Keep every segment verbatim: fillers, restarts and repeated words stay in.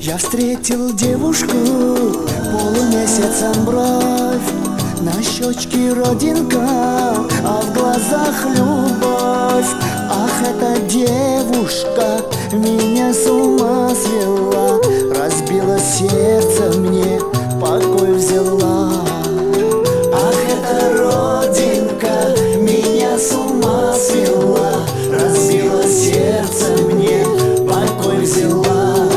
Я встретил девушку, полумесяцем бровь, на щечке родинка, а в глазах любовь. Ах, эта девушка меня с ума свела, разбила сердце мне, покой взяла. Ах, эта родинка меня с ума свела, разбила сердце мне, покой взяла.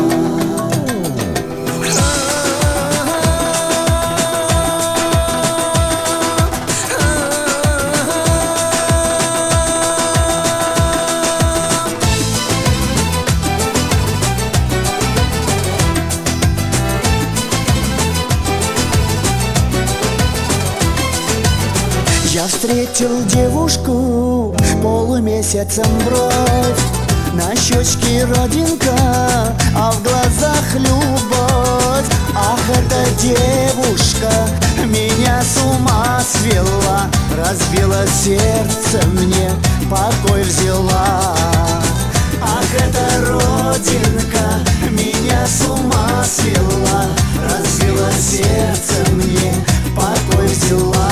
Я встретил девушку, полумесяцем бровь, на щечке родинка, а в глазах любовь. Ах, эта девушка меня с ума свела, разбила сердце мне, покой взяла. Ах, эта родинка меня с ума свела, разбила сердце мне, покой взяла.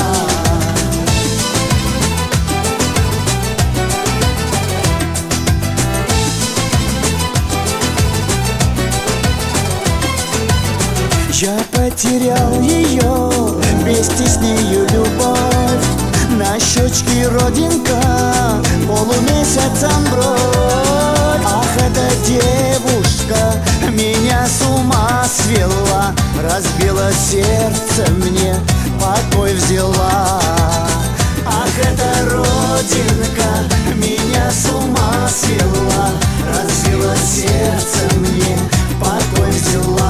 Я потерял ее, вместе с нею любовь, на щечке родинка, полумесяцем бровь. Ах, эта девушка меня с ума свела, разбила сердце мне, покой взяла. Ах, эта родинка меня с ума свела, разбила сердце мне, покой взяла.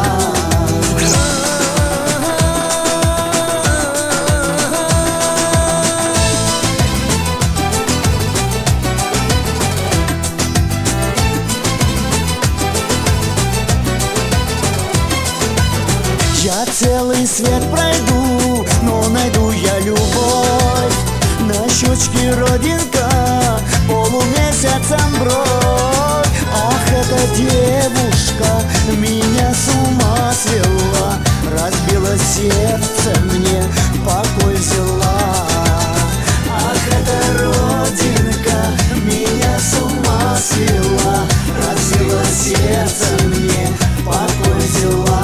Я целый свет пройду, но найду я любовь, на щечке родинка, полумесяцем бровь. Ах, эта девушка меня с ума свела, разбила сердце мне, покой взяла. Ах, эта родинка меня с ума свела, разбила сердце мне, покой взяла.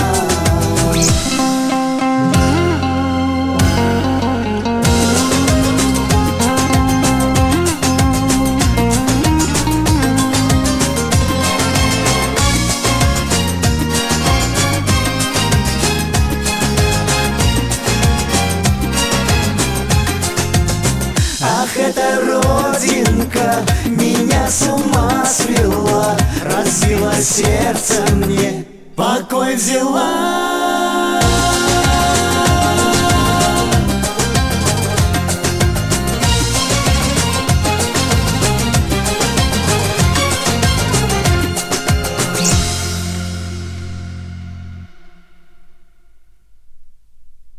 Ах, эта родинка меня с ума свела, разбила сердце мне, покой взяла.